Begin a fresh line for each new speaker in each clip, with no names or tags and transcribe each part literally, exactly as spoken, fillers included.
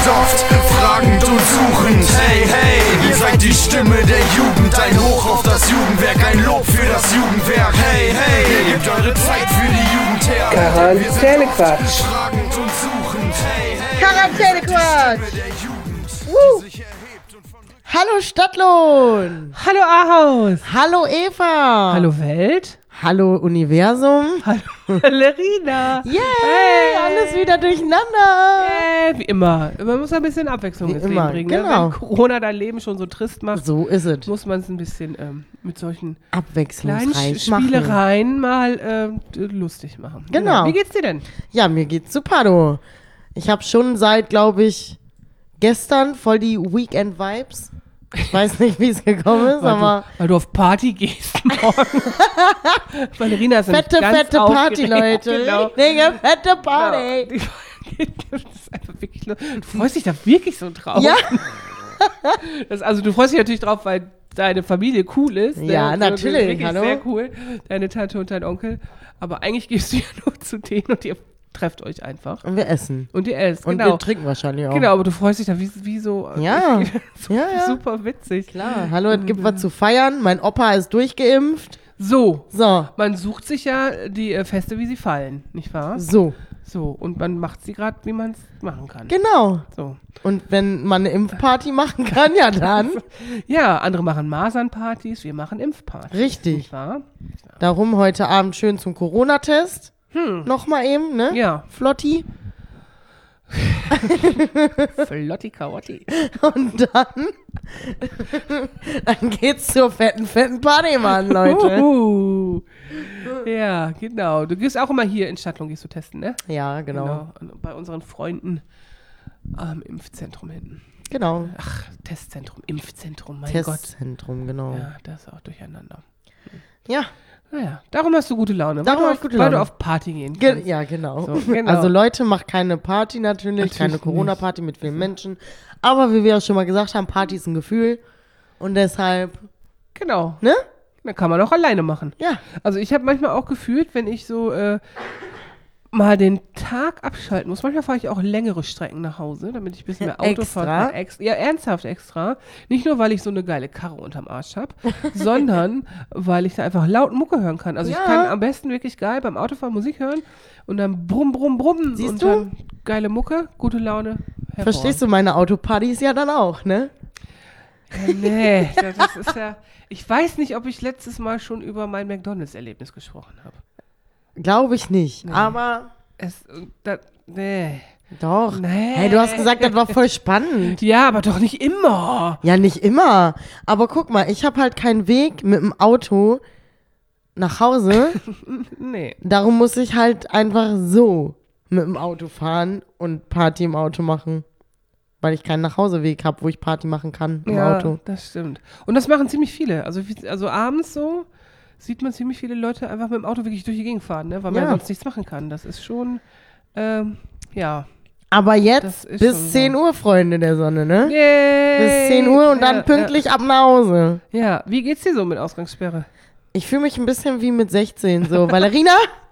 besoft, fragend und suchend. Hey, hey, ihr seid die Stimme der Jugend. Ein Hoch auf das Jugendwerk, ein Lob für das Jugendwerk. Hey, hey, ihr gebt eure Zeit für die Jugend her.
Quarantänequatsch.
Fragend und suchend. Hey, hey,
Quarantänequatsch.
der Jugend,
Uh.
sich erhebt und von
Hallo Stadtlohn.
Hallo Ahaus.
Hallo Eva.
Hallo Welt.
Hallo Universum.
Hallo Lerina.
Yay,
Hey.
alles wieder durcheinander.
Äh, wie immer. Man muss ein bisschen Abwechslung
Wie
ins
immer,
Leben bringen.
genau.
Ne? Wenn Corona dein Leben schon so trist macht,
So ist es.
muss man es ein bisschen ähm, mit solchen kleinen
Abwechslungsreich
Sch-
machen.
Spielereien mal ähm, d- lustig machen.
Genau.
Wie geht's dir denn?
Ja, mir geht's super, du. Ich habe schon seit, glaube ich, gestern voll die Weekend-Vibes. Ich weiß nicht, wie es gekommen ist,
Weil
aber
du, weil du auf Party gehst morgen. Valerina ist
fette,
nämlich ganz
fette Party,
aufgeregt.
Leute.
Genau.
Richtige fette Party.
Genau. Das ist einfach wirklich, lu- du freust dich da wirklich so drauf.
Ja,
Das, also du freust dich natürlich drauf, weil deine Familie cool ist. Ne?
Ja,
Und so, das ist
natürlich,
wirklich
hallo.
sehr cool. Deine Tante und dein Onkel. Aber eigentlich gehst du ja nur zu denen und ihr trefft euch einfach.
und wir essen.
Und ihr esst,
Und
genau.
wir trinken wahrscheinlich auch.
Genau, aber du freust dich da wie, wie so.
Ja.
so
Ja, ja.
Super witzig.
Klar, hallo, es gibt was zu feiern. Mein Opa ist durchgeimpft.
So.
So,
Man sucht sich ja die äh, Feste, wie sie fallen, nicht wahr?
so,
So. Und man macht sie gerade, wie man es machen kann.
genau.
So.
Und wenn man eine Impfparty machen kann, ja dann.
Ja, andere machen Masernpartys, wir machen Impfpartys.
Richtig.
Nicht wahr?
Darum heute Abend schön zum Corona-Test.
Hm.
Nochmal eben, ne?
Ja.
Flotti.
Flotti Karotti.
Und dann, dann geht's zur fetten, fetten Party, Mann, Leute.
Uhu. Ja, genau. Du gehst auch immer hier in Stadtlohn, gehst du testen, ne?
Ja, genau.
Und bei unseren Freunden am Impfzentrum hinten.
Genau.
Ach, Testzentrum, Impfzentrum, mein Gott.
Testzentrum, genau. Ja.
Ja, das ist auch durcheinander.
Ja,
Naja, darum hast du gute Laune.
Darum
weil
hab ich
du auf,
gute
Weil du
Laune.
auf Party gehen
ge
kannst.
ja genau.
So, genau.
Also Leute, macht keine Party natürlich,
Natürlich
keine
nicht.
Corona-Party mit vielen Menschen. Aber wie wir auch schon mal gesagt haben, Party ist ein Gefühl. Und deshalb,
Genau.
ne?
Da kann man auch alleine machen.
Ja.
Also ich habe manchmal auch gefühlt, wenn ich so äh, mal den Tag abschalten muss. Manchmal fahre ich auch längere Strecken nach Hause, damit ich ein bisschen mehr Auto
Extra?
fahren kann. Ex ja, ernsthaft extra. Nicht nur, weil ich so eine geile Karre unterm Arsch habe, sondern weil ich da einfach laut Mucke hören kann. Also
Ja.
ich kann am besten wirklich geil beim Autofahren Musik hören und dann brumm, brumm, brumm.
Siehst
und
du?
dann geile Mucke, gute Laune.
Verstehst du meine Autopartys ja dann auch, ne?
Ja, nee, das das ist ja... Ich weiß nicht, ob ich letztes Mal schon über mein McDonalds-Erlebnis gesprochen habe.
Glaube ich nicht.
Nee.
Aber
Es, das, nee.
doch.
Nee.
Hey, du hast gesagt, das war voll spannend.
Ja, aber doch nicht immer.
Ja, nicht immer. Aber guck mal, ich habe halt keinen Weg mit dem Auto nach Hause.
Nee.
Darum muss ich halt einfach so mit dem Auto fahren und Party im Auto machen. Weil ich keinen Nachhauseweg habe, wo ich Party machen kann im
ja,
Auto.
das stimmt. Und das machen ziemlich viele. Also, wie- also abends so sieht man ziemlich viele Leute einfach mit dem Auto wirklich durch die Gegend fahren, ne? Weil man
Ja.
sonst nichts machen kann. Das ist schon, ähm, ja.
Aber
Das
jetzt
ist
bis
schon so.
zehn Uhr, Freunde der Sonne, ne?
Yay.
Bis zehn Uhr und dann
ja,
pünktlich ab nach Hause.
Ja. ja, wie geht's dir so mit Ausgangssperre?
Ich fühle mich ein bisschen wie mit sechzehn. So, Valerina,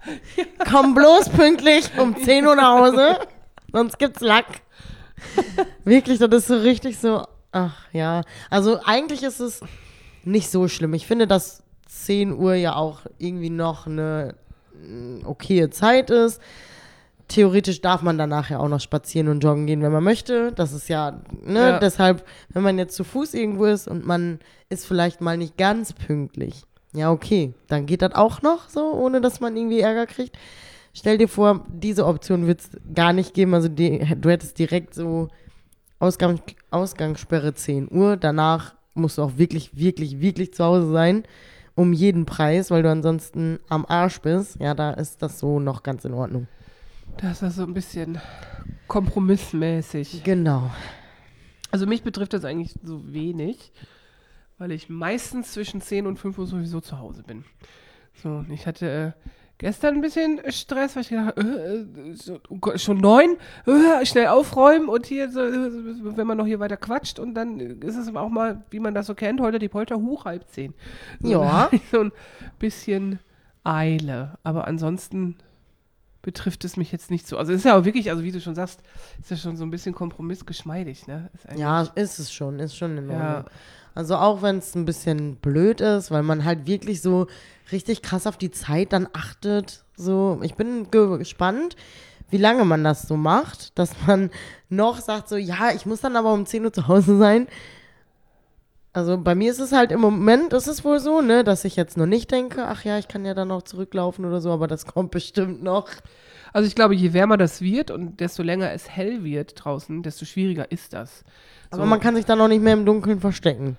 komm bloß pünktlich um zehn Uhr nach Hause, sonst gibt's Lack. Wirklich, das ist so richtig so, ach ja. Also eigentlich ist es nicht so schlimm. Ich finde, dass zehn Uhr ja auch irgendwie noch eine mm, okaye Zeit ist. Theoretisch darf man danach ja auch noch spazieren und joggen gehen, wenn man möchte. Das ist ja, ne,
Ja.
deshalb, wenn man jetzt zu Fuß irgendwo ist und man ist vielleicht mal nicht ganz pünktlich. Ja, okay, dann geht das auch noch so, ohne dass man irgendwie Ärger kriegt. Stell dir vor, diese Option wird es gar nicht geben. Also die, du hättest direkt so Ausgang, Ausgangssperre zehn Uhr. Danach musst du auch wirklich, wirklich, wirklich zu Hause sein. Um jeden Preis, weil du ansonsten am Arsch bist. Ja, da ist das so noch ganz in Ordnung.
Das ist so ein bisschen kompromissmäßig.
Genau.
Also mich betrifft das eigentlich so wenig, weil ich meistens zwischen zehn und fünf Uhr sowieso zu Hause bin. So, und ich hatte äh, gestern ein bisschen Stress, weil ich gedacht habe, äh, äh, so, oh Gott, schon neun, äh, schnell aufräumen und hier, so, äh, wenn man noch hier weiter quatscht und dann ist es auch mal, wie man das so kennt, heute die Polter, huch, halb zehn. So,
Ja.
so ein bisschen Eile, aber ansonsten betrifft es mich jetzt nicht so. Also es ist ja auch wirklich, also wie du schon sagst, ist ja schon so ein bisschen kompromissgeschmeidig, ne? Ist
Ja, ist es schon, ist schon in Ordnung.
Ja.
Also auch wenn es ein bisschen blöd ist, weil man halt wirklich so richtig krass auf die Zeit dann achtet. So, ich bin ge- gespannt, wie lange man das so macht, dass man noch sagt so, ja, ich muss dann aber um zehn Uhr zu Hause sein. Also bei mir ist es halt im Moment, ist es wohl so, ne, dass ich jetzt noch nicht denke, ach ja, ich kann ja dann noch zurücklaufen oder so, aber das kommt bestimmt noch.
Also ich glaube, je wärmer das wird und desto länger es hell wird draußen, desto schwieriger ist das.
Aber
So.
man kann sich dann auch nicht mehr im Dunkeln verstecken.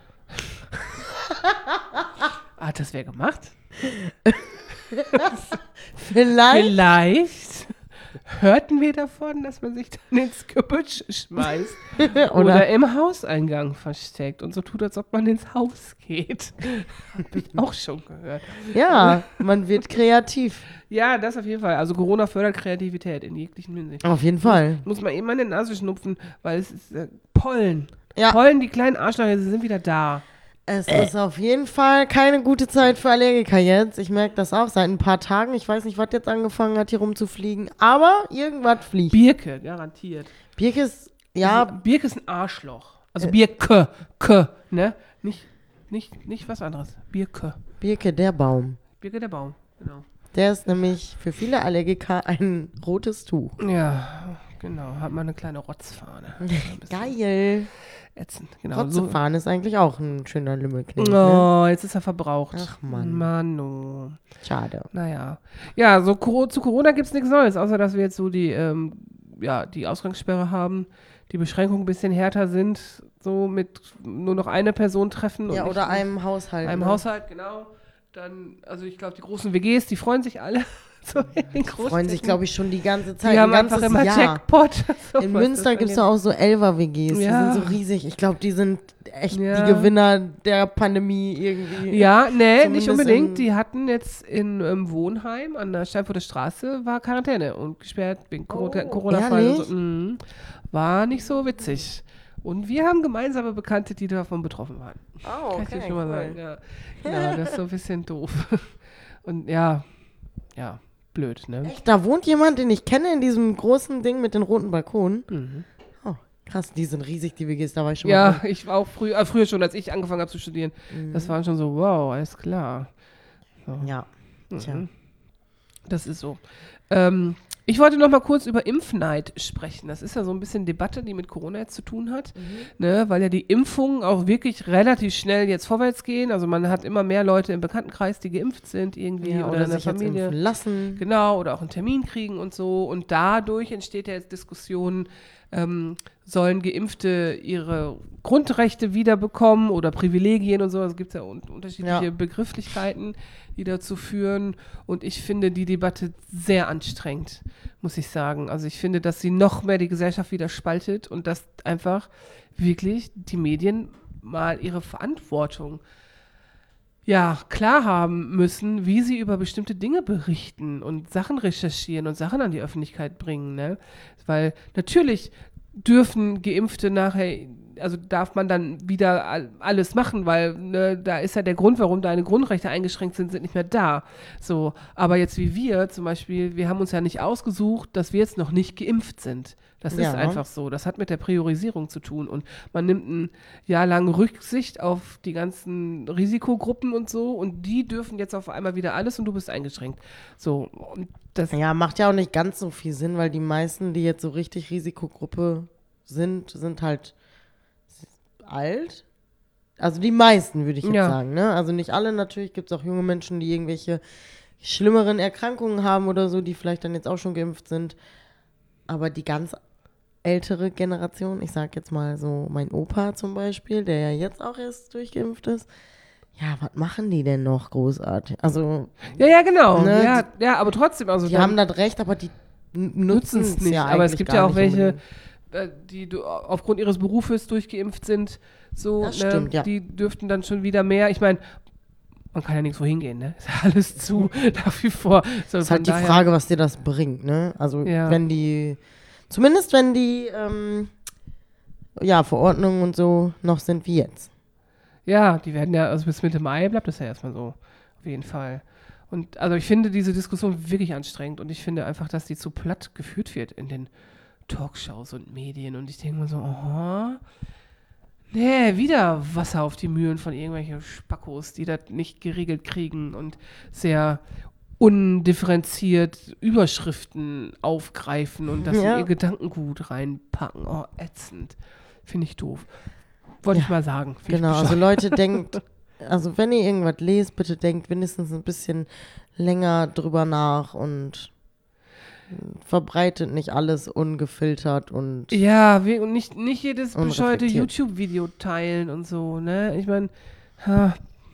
Hat das wer gemacht?
Vielleicht.
Vielleicht hörten wir davon, dass man sich dann ins Gebüsch schmeißt oder,
Oder
im Hauseingang versteckt und so tut, als ob man ins Haus geht. Hab ich auch schon gehört.
ja, man wird kreativ.
Ja, das auf jeden Fall. Also Corona fördert Kreativität in jeglichen Hinsicht.
Auf jeden Fall.
Muss man eben meine Nase schnupfen, weil es ist äh, Pollen.
Ja.
Pollen, die kleinen Arschlöcher, sie sind wieder da.
Es ist auf jeden Fall keine gute Zeit für Allergiker jetzt. Ich merke das auch seit ein paar Tagen. Ich weiß nicht, was jetzt angefangen hat, hier rumzufliegen. Aber irgendwas fliegt.
Birke, garantiert.
Birke ist, ja,
Also, Birke ist ein Arschloch. Also Birke, K, ne? Nicht, nicht, nicht was anderes. Birke.
Birke, der Baum.
Birke der Baum, genau.
Der ist nämlich für viele Allergiker ein rotes Tuch.
Ja, genau. Hat man eine kleine Rotzfahne. Ein bisschen
Geil.
Ätzend, genau. So.
Rotzefahren ist eigentlich auch ein schöner Lümmelknecht, ne?
Oh, jetzt ist er verbraucht.
Ach, Mann.
Mano.
Schade.
Naja. Ja, so Coro- zu Corona gibt es nichts Neues, außer dass wir jetzt so die, ähm, ja, die Ausgangssperre haben, die Beschränkungen ein bisschen härter sind, so mit nur noch eine Person treffen.
Ja,
und
oder
nicht
einem Haushalt.
einem
ne?
Haushalt, genau. Dann, also ich glaube, die großen W Gs, die freuen sich alle. so in den
Die freuen sich, glaube ich, schon die ganze Zeit.
Die haben
ein
einfach
ganzes
immer
Jahr.
Jackpot. So,
In
was
Münster
das
gibt es
angeht.
da auch so Elfer-W Gs.
Ja.
Die sind so riesig. Ich glaube, die sind echt
Ja.
die Gewinner der Pandemie irgendwie.
Ja, nee,
Zumindest
nicht unbedingt.
in-
Die hatten jetzt in ähm, Wohnheim an der Steinfurter Straße war Quarantäne und gesperrt wegen Coro-
Oh,
Corona-Fall. Und
ehrlich?
so. Mhm. War nicht so witzig. Und wir haben gemeinsame Bekannte, die davon betroffen waren.
Oh,
Kann ich dir schon mal sagen. Ja. Genau, das ist so ein bisschen doof. Und ja, ja, blöd, ne?
Echt, da wohnt jemand, den ich kenne, in diesem großen Ding mit den roten Balkonen.
Mhm.
Oh, krass, die sind riesig, die W Gs, da war ich schon mal
Ja,
drin.
ich war auch früh, äh, früher schon, als ich angefangen habe zu studieren. Das waren schon so, wow, alles klar. So.
Ja, tja.
Mhm. Das ist so. Ähm, ich wollte noch mal kurz über Impfneid sprechen. Das ist ja so ein bisschen Debatte, die mit Corona jetzt zu tun hat, ne, weil ja die Impfungen auch wirklich relativ schnell jetzt vorwärts gehen. Also man hat immer mehr Leute im Bekanntenkreis, die geimpft sind irgendwie
Ja,
oder,
oder
in der
sich jetzt
Familie.
impfen lassen.
Genau, oder auch einen Termin kriegen und so. Und dadurch entsteht ja jetzt Diskussion, ähm, sollen Geimpfte ihre Grundrechte wiederbekommen oder Privilegien und so. Also gibt es ja un unterschiedliche
Ja.
Begrifflichkeiten, die dazu führen. Und ich finde die Debatte sehr anstrengend, muss ich sagen. Also ich finde, dass sie noch mehr die Gesellschaft wieder spaltet und dass einfach wirklich die Medien mal ihre Verantwortung ja, klar haben müssen, wie sie über bestimmte Dinge berichten und Sachen recherchieren und Sachen an die Öffentlichkeit bringen, ne? Weil natürlich dürfen Geimpfte nachher, also darf man dann wieder all- alles machen, weil ne, da ist ja der Grund, warum deine Grundrechte eingeschränkt sind, sind nicht mehr da. So, aber jetzt wie wir zum Beispiel, wir haben uns ja nicht ausgesucht, dass wir jetzt noch nicht geimpft sind. Das
Ja.
ist einfach so. Das hat mit der Priorisierung zu tun. Und man nimmt ein Jahr lang Rücksicht auf die ganzen Risikogruppen und so. Und die dürfen jetzt auf einmal wieder alles und du bist eingeschränkt. So, und das.
Ja, macht ja auch nicht ganz so viel Sinn, weil die meisten, die jetzt so richtig Risikogruppe sind, sind halt alt. Also die meisten, würde ich jetzt
Ja.
sagen. Ne? Also nicht alle, natürlich gibt es auch junge Menschen, die irgendwelche schlimmeren Erkrankungen haben oder so, die vielleicht dann jetzt auch schon geimpft sind. Aber die ganz ältere Generation, ich sag jetzt mal so mein Opa zum Beispiel, der ja jetzt auch erst durchgeimpft ist, ja, was machen die denn noch großartig? Also,
Ja, ja, genau.
Ne,
Ja, ja, aber trotzdem, also
die
dann
haben das Recht, aber die n- nutzen es
nicht.
ja
aber es
eigentlich
gibt
gar
ja auch
nicht
welche,
unbedingt.
äh, die du aufgrund ihres Berufes durchgeimpft sind. So,
Das
ne,
stimmt, ja.
Die dürften dann schon wieder mehr. Ich meine, man kann ja nirgendwo hingehen, ne? Ist ja alles zu, nach wie vor. So,
Ist
von
halt die
daher-
Frage, was dir das bringt, ne? Also,
Ja.
wenn die, zumindest wenn die, ähm, ja, Verordnungen und so noch sind wie jetzt.
Ja, die werden ja, also bis Mitte Mai bleibt das ja erstmal so. Auf jeden Fall. Und also ich finde diese Diskussion wirklich anstrengend und ich finde einfach, dass die zu platt geführt wird in den Talkshows und Medien. Und ich denke mir so, aha, nee, wieder Wasser auf die Mühlen von irgendwelchen Spackos, die das nicht geregelt kriegen und sehr undifferenziert Überschriften aufgreifen und das
Ja.
in ihr Gedankengut reinpacken. Oh, ätzend. Finde ich doof. Wollte
Ja,
ich mal sagen. Find
Genau,
ich
also
bescheuert.
Leute, denkt, also wenn ihr irgendwas lest, bitte denkt wenigstens ein bisschen länger drüber nach und verbreitet nicht alles ungefiltert und
Ja, wir, und nicht, nicht jedes bescheuerte
Unreflektiert.
YouTube-Video teilen und so, ne? Ich meine, ha,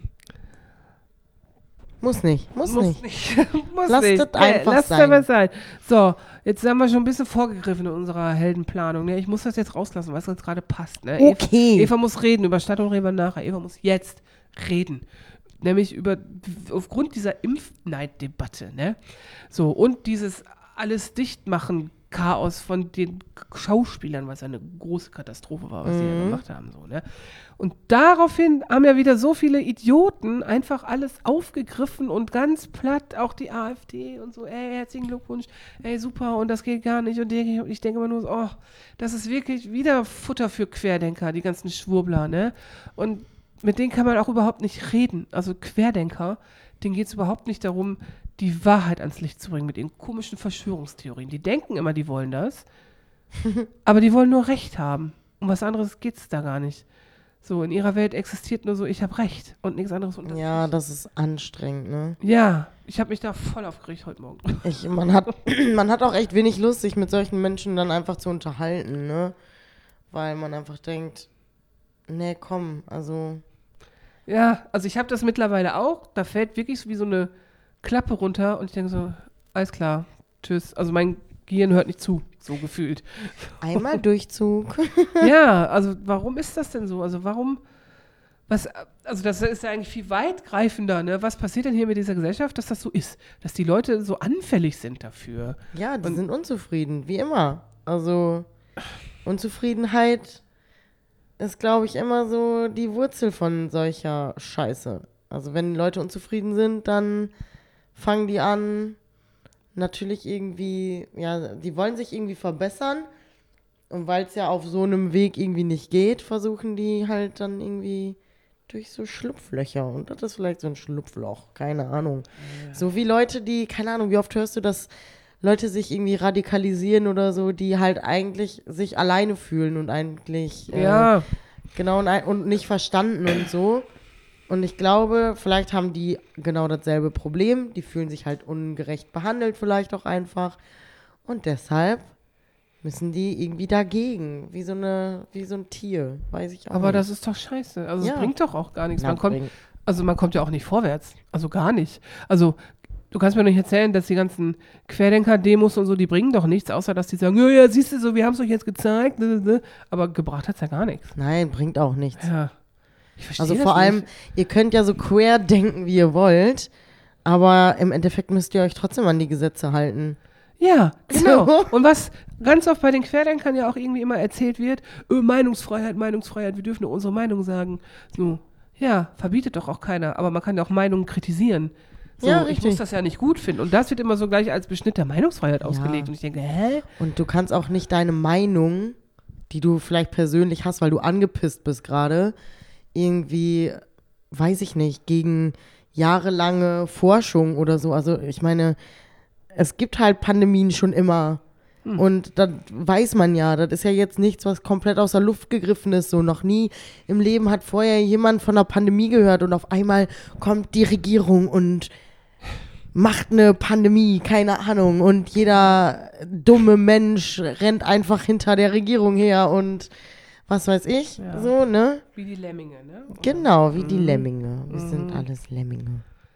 muss nicht, muss,
muss
nicht.
nicht. muss
Lasst
nicht.
es einfach
Lasst
sein.
es sein. So, jetzt haben wir schon ein bisschen vorgegriffen in unserer Heldenplanung. Ne? Ich muss das jetzt rauslassen, weil es uns gerade passt. Ne?
Okay.
Eva, Eva muss reden, über Stadt und reden wir nachher. Eva muss jetzt reden. Nämlich über, aufgrund dieser Impfneiddebatte, ne? So, und dieses alles dichtmachen Chaos von den Schauspielern, was eine große Katastrophe war, was sie ja gemacht haben, so, ne? Und daraufhin haben ja wieder so viele Idioten einfach alles aufgegriffen und ganz platt, auch die AfD und so, ey, herzlichen Glückwunsch, ey, super, und das geht gar nicht. Und ich denke immer nur so, oh, das ist wirklich wieder Futter für Querdenker, die ganzen Schwurbler, ne? Und mit denen kann man auch überhaupt nicht reden. Also Querdenker, denen geht es überhaupt nicht darum, die Wahrheit ans Licht zu bringen mit ihren komischen Verschwörungstheorien. Die denken immer, die wollen das, aber die wollen nur Recht haben. Um was anderes geht es da gar nicht. So, in ihrer Welt existiert nur so, ich habe Recht und nichts anderes unter
Ja, das ist anstrengend, ne?
Ja, ich habe mich da voll aufgeregt heute Morgen.
Ich, man, hat, man hat auch echt wenig Lust, sich mit solchen Menschen dann einfach zu unterhalten, ne? Weil man einfach denkt, nee, komm, also
Ja, also ich habe das mittlerweile auch. Da fällt wirklich so wie so eine Klappe runter und ich denke so, alles klar, tschüss. Also mein Gehirn hört nicht zu, so gefühlt.
einmal Durchzug.
Ja, also warum ist das denn so? Also warum, was, also das ist ja eigentlich viel weitgreifender, ne? Was passiert denn hier mit dieser Gesellschaft, dass das so ist? Dass die Leute so anfällig sind dafür.
Ja, die
Und-
sind unzufrieden, wie immer. Also Unzufriedenheit ist, glaube ich, immer so die Wurzel von solcher Scheiße. Also wenn Leute unzufrieden sind, dann fangen die an, natürlich irgendwie, ja, die wollen sich irgendwie verbessern. Und weil es ja auf so einem Weg irgendwie nicht geht, versuchen die halt dann irgendwie durch so Schlupflöcher. Und das ist vielleicht so ein Schlupfloch, keine Ahnung. So wie Leute, die, keine Ahnung, wie oft hörst du, dass Leute sich irgendwie radikalisieren oder so, die halt eigentlich sich alleine fühlen und eigentlich äh,
Ja,
genau und, ein- und nicht verstanden und so. Und ich glaube, vielleicht haben die genau dasselbe Problem. Die fühlen sich halt ungerecht behandelt vielleicht auch einfach. Und deshalb müssen die irgendwie dagegen, wie so eine, wie so ein Tier, weiß ich auch
aber
nicht.
das ist doch scheiße. Also
Ja.
es bringt doch auch gar nichts.
Na,
Man kommt,
bring-
also man kommt ja auch nicht vorwärts. Also gar nicht. Also du kannst mir doch nicht erzählen, dass die ganzen Querdenker-Demos und so, die bringen doch nichts, außer dass die sagen, ja, ja, siehst du so, wir haben es euch jetzt gezeigt. ne, ne, ne. Aber gebracht hat es ja gar nichts.
Nein, bringt auch nichts.
Ja. Ich verstehe
Also
das
vor allem,
nicht.
ihr könnt ja so quer denken, wie ihr wollt, aber im Endeffekt müsst ihr euch trotzdem an die Gesetze halten.
Ja, genau.
So.
Und was ganz oft bei den Querdenkern ja auch irgendwie immer erzählt wird, öh, Meinungsfreiheit, Meinungsfreiheit, wir dürfen nur unsere Meinung sagen. So, ja, verbietet doch auch keiner, aber man kann ja auch Meinungen kritisieren. So,
Ja,
ich
richtig.
muss das ja nicht gut finden. Und das wird immer so gleich als Beschnitt der Meinungsfreiheit ausgelegt. Und ich denke, hä?
Und du kannst auch nicht deine Meinung, die du vielleicht persönlich hast, weil du angepisst bist gerade, irgendwie, weiß ich nicht, gegen jahrelange Forschung oder so. Also ich meine, es gibt halt Pandemien schon immer.
Hm.
Und das weiß man ja, das ist ja jetzt nichts, was komplett aus der Luft gegriffen ist. So noch nie im Leben hat vorher jemand von einer Pandemie gehört und auf einmal kommt die Regierung und macht eine Pandemie, keine Ahnung. Und jeder dumme Mensch rennt einfach hinter der Regierung her und was weiß ich,
Ja.
so, ne?
Wie die Lemminge, ne?
Genau, wie die
Mhm.
Lemminge. Wir
Mhm.
sind alles Lemminge.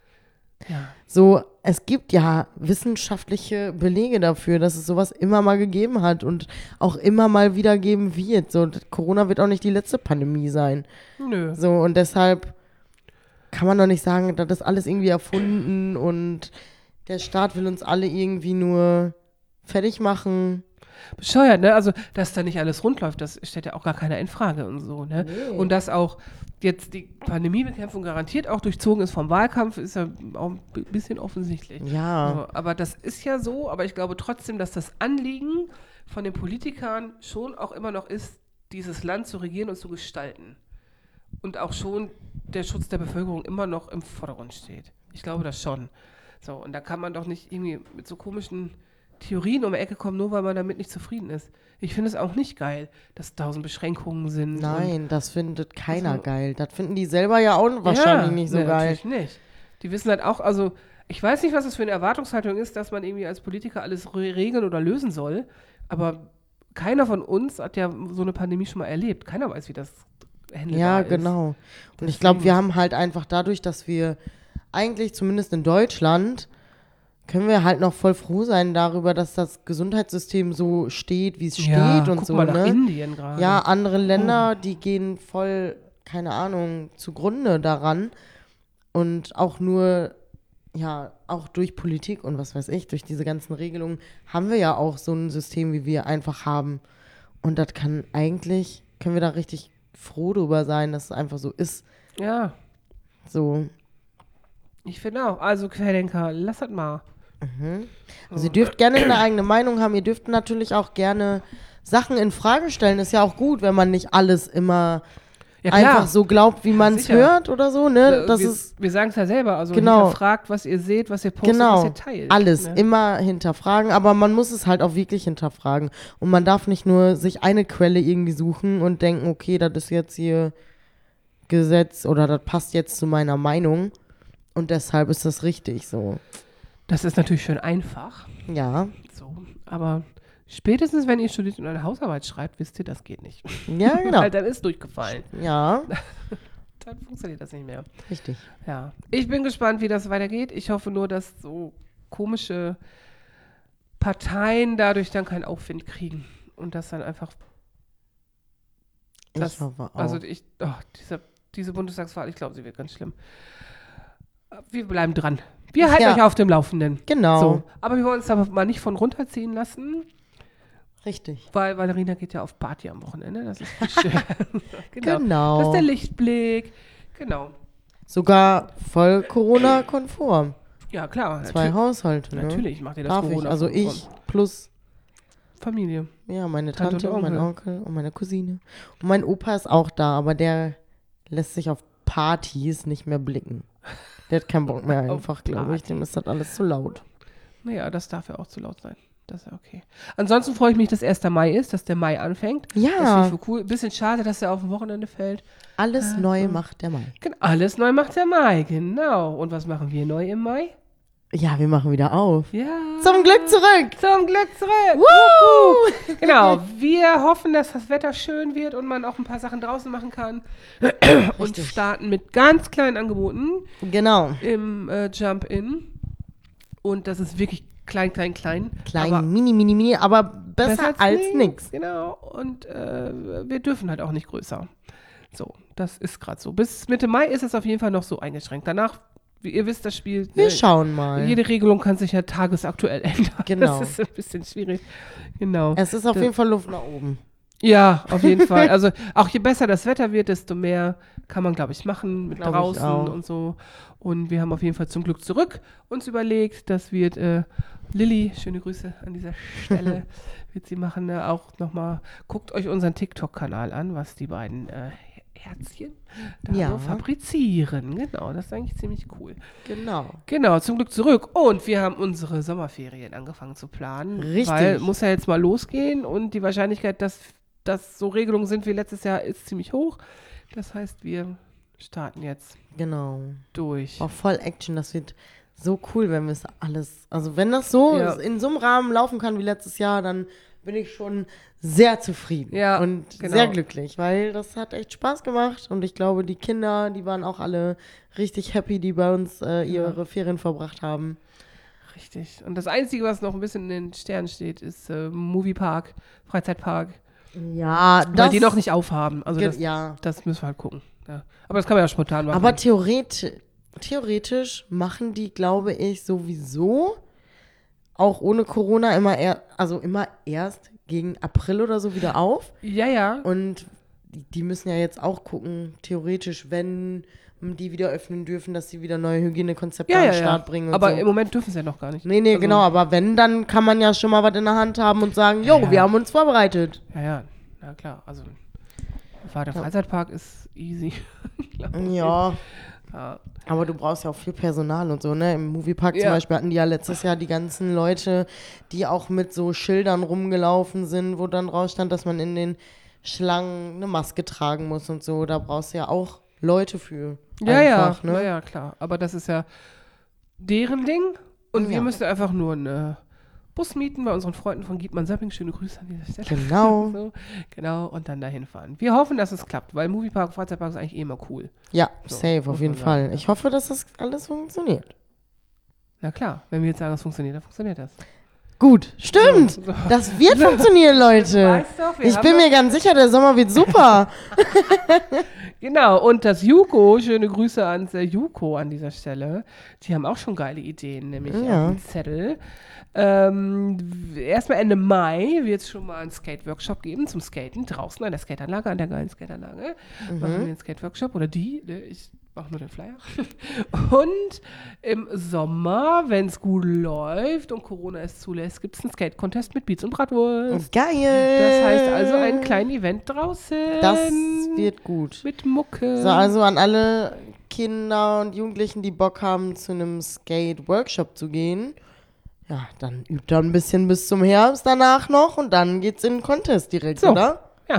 Ja.
So, es gibt ja wissenschaftliche Belege dafür, dass es sowas immer mal gegeben hat und auch immer mal wieder geben wird. So, Corona wird auch nicht die letzte Pandemie sein.
Nö.
So, und deshalb kann man doch nicht sagen, das ist alles irgendwie erfunden und der Staat will uns alle irgendwie nur fertig machen.
bescheuert, ne? Also, dass da nicht alles rund läuft, das stellt ja auch gar keiner in Frage und so, ne?
Nee.
Und dass auch jetzt die Pandemiebekämpfung garantiert auch durchzogen ist vom Wahlkampf, ist ja auch ein b- bisschen offensichtlich.
Ja.
So, aber das ist ja so, aber ich glaube trotzdem, dass das Anliegen von den Politikern schon auch immer noch ist, dieses Land zu regieren und zu gestalten. Und auch schon der Schutz der Bevölkerung immer noch im Vordergrund steht. Ich glaube das schon. So, und da kann man doch nicht irgendwie mit so komischen Theorien um die Ecke kommen, nur weil man damit nicht zufrieden ist. Ich finde es auch nicht geil, dass tausend Beschränkungen sind.
Nein, das findet keiner
Also-
geil. Das finden die selber ja auch wahrscheinlich
ja,
nicht so
ne,
geil.
Natürlich nicht. Die wissen halt auch, also ich weiß nicht, was das für eine Erwartungshaltung ist, dass man irgendwie als Politiker alles re- regeln oder lösen soll, aber keiner von uns hat ja so eine Pandemie schon mal erlebt. Keiner weiß, wie das handelbar
Ja,
ist.
genau. Und ich
Deswegen-
glaube, wir haben halt einfach dadurch, dass wir eigentlich zumindest in Deutschland können wir halt noch voll froh sein darüber, dass das Gesundheitssystem so steht, wie es
Ja,
steht und
guck
so,
mal nach
ne?
Indien gerade.
Ja, andere Länder, die gehen voll, keine Ahnung, zugrunde daran. Und auch nur, ja, auch durch Politik und was weiß ich, durch diese ganzen Regelungen, haben wir ja auch so ein System, wie wir einfach haben. Und das kann eigentlich, können wir da richtig froh drüber sein, dass es einfach so ist.
Ja,
So.
ich finde auch. Also Querdenker, lass das mal.
Also ihr dürft gerne eine eigene Meinung haben, ihr dürft natürlich auch gerne Sachen in Frage stellen. Ist ja auch gut, wenn man nicht alles immer
Ja, klar.
einfach so glaubt, wie man es
sicher.
hört oder so, ne? Das
wir,
ist
wir sagen es ja selber. Also
Genau.
hinterfragt, was ihr seht, was ihr postet,
genau
was ihr teilt.
alles
ne?
immer hinterfragen, aber man muss es halt auch wirklich hinterfragen. Und man darf nicht nur sich eine Quelle irgendwie suchen und denken, okay, das ist jetzt hier Gesetz oder das passt jetzt zu meiner Meinung und deshalb ist das richtig so.
Das ist natürlich schön einfach.
Ja,
So, aber spätestens, wenn ihr studiert und eine Hausarbeit schreibt, wisst ihr, das geht nicht.
ja, genau.
Weil dann ist durchgefallen.
Ja,
Dann funktioniert das nicht mehr.
richtig.
Ja. Ich bin gespannt, wie das weitergeht. Ich hoffe nur, dass so komische Parteien dadurch dann keinen Aufwind kriegen. Und das dann einfach. Das,
Ich hoffe auch.
Also ich, oh, diese, diese Bundestagswahl, ich glaube, sie wird ganz schlimm. Wir bleiben dran. Wir halten
Ja.
euch auf dem Laufenden.
Genau.
So. Aber wir wollen uns da mal nicht von runterziehen lassen.
Richtig.
Weil Valerina geht ja auf Party am Wochenende. Das ist viel schön. genau.
Genau.
Das ist der Lichtblick. Genau.
Sogar voll Corona-konform.
Ja, klar.
Zwei
natür-
Haushalte, ne?
Natürlich macht ihr das
Darf ich.
Corona.
Also
von-
ich plus
Familie.
ja, meine
Tante
Tante,
und
und mein
Onkel.
Onkel und meine Cousine. Und mein Opa ist auch da, aber der lässt sich auf Partys nicht mehr blicken. Der hat keinen Bock mehr
Auf
einfach, glaube ich.
Party.
Dem ist das alles zu laut.
Naja, das darf ja auch zu laut sein. Das ist ja okay. Ansonsten freue ich mich, dass erster Mai ist, dass der Mai anfängt. Das
Ja,
finde ich so cool. Bisschen schade, dass er auf ein Wochenende fällt.
alles neu macht der Mai.
Gen- Alles neu macht der Mai, genau. Und was machen wir neu im Mai?
Ja, wir machen wieder auf.
Ja.
Zum Glück zurück!
Zum Glück zurück.
Woo!
Genau, wir hoffen, dass das Wetter schön wird und man auch ein paar Sachen draußen machen kann. Und
Richtig.
starten mit ganz kleinen Angeboten
Genau.
im äh, Jump-In. Und das ist wirklich klein, klein, klein.
Klein,
aber
mini, mini, mini, aber besser, als nix.
Genau, und äh, wir dürfen halt auch nicht größer. So, das ist gerade so. Bis Mitte Mai ist es auf jeden Fall noch so eingeschränkt. Danach, wie ihr wisst, das Spiel.
Wir
äh,
schauen mal.
Jede Regelung kann sich ja tagesaktuell ändern.
Genau.
Das ist ein bisschen schwierig. Genau.
Es ist auf
Das-
jeden Fall Luft nach oben.
Ja, auf jeden Fall. Also auch je besser das Wetter wird, desto mehr kann man, glaube ich, machen mit
Glaub ich
draußen
auch.
und so. Und wir haben auf jeden Fall zum Glück zurück uns überlegt, das wird äh, Lilly, schöne Grüße an dieser Stelle, wird sie machen, äh, auch nochmal, guckt euch unseren TikTok-Kanal an, was die beiden äh, Herzchen da
Ja.
so fabrizieren. Genau, das ist eigentlich ziemlich cool.
Genau.
Genau, zum Glück zurück. Und wir haben unsere Sommerferien angefangen zu planen.
Richtig.
Weil muss ja jetzt mal losgehen und die Wahrscheinlichkeit, dass das so Regelungen sind wie letztes Jahr, ist ziemlich hoch. Das heißt, wir starten jetzt
Genau.
durch.
Auch voll Action, das wird so cool, wenn wir es alles, also wenn das so
Ja.
in so einem Rahmen laufen kann wie letztes Jahr, dann bin ich schon sehr zufrieden
Ja,
und
genau.
sehr glücklich, weil das hat echt Spaß gemacht und ich glaube, die Kinder, die waren auch alle richtig happy, die bei uns äh, ihre Ferien verbracht haben.
Richtig. Und das Einzige, was noch ein bisschen in den Sternen steht, ist äh, Moviepark, Freizeitpark,
Ja,
weil
das,
die noch nicht aufhaben. Also
ge-
das,
ja,
das müssen wir halt gucken. Ja. Aber das kann man ja spontan machen.
aber theoretisch, theoretisch machen die, glaube ich, sowieso auch ohne Corona immer eher, also immer erst gegen April oder so wieder auf.
Ja, ja.
Und die, die müssen ja jetzt auch gucken, theoretisch, wenn die wieder öffnen dürfen, dass sie wieder neue Hygienekonzepte
ja,
an
ja,
den Start
ja.
bringen und
Aber
so.
im Moment dürfen sie ja noch gar nicht.
Nee, nee,
Also,
genau, aber wenn, dann kann man ja schon mal was in der Hand haben und sagen, jo,
Ja.
wir haben uns vorbereitet.
Ja, ja, na klar. Also, der Freizeitpark ist easy. glaub ich.
Ja,
Ja.
aber du brauchst ja auch viel Personal und so, ne? Im Moviepark zum
Ja.
Beispiel hatten die ja letztes Jahr die ganzen Leute, die auch mit so Schildern rumgelaufen sind, wo dann drauf stand, dass man in den Schlangen eine Maske tragen muss und so. Da brauchst du ja auch Leute für.
Ja,
einfach,
ja,
ne?
ja, ja, klar. Aber das ist ja deren Ding. Und
Ja.
wir müssen einfach nur einen Bus mieten bei unseren Freunden von Gietmann Söpping. Schöne Grüße an dieser Stelle.
Genau.
so, genau, und dann dahin fahren. Wir hoffen, dass es klappt, weil Moviepark, Freizeitpark ist eigentlich eh immer cool.
Ja,
So,
safe,
muss
auf jeden
man
Fall.
sagen, ja.
Ich hoffe, dass das alles funktioniert.
Na klar, wenn wir jetzt sagen, es funktioniert, dann funktioniert das.
Gut, stimmt.
So, so.
Das wird funktionieren, Leute.
Weißt doch, wir
Ich
haben
bin
doch-
mir ganz sicher, der Sommer wird super.
Genau, und das Juko, schöne Grüße ans äh, Juko an dieser Stelle. Die haben auch schon geile Ideen, nämlich
Ja.
auf dem Zettel. Ähm, w- Erstmal Ende Mai wird es schon mal einen Skate-Workshop geben zum Skaten draußen an der Skateanlage, an der geilen Skateanlage. Machen wir den Skate-Workshop oder die, ne? Ich mache nur den Flyer. Und im Sommer, wenn es gut läuft und Corona es zulässt, gibt es einen Skate-Contest mit Beats und Bratwurst.
Geil.
Das heißt also ein kleines Event draußen.
Das wird gut.
Mit Mucke.
So, also an alle Kinder und Jugendlichen, die Bock haben, zu einem Skate-Workshop zu gehen, ja, dann übt da ein bisschen bis zum Herbst danach noch und dann geht's in den Contest direkt,
So.
oder?
Ja.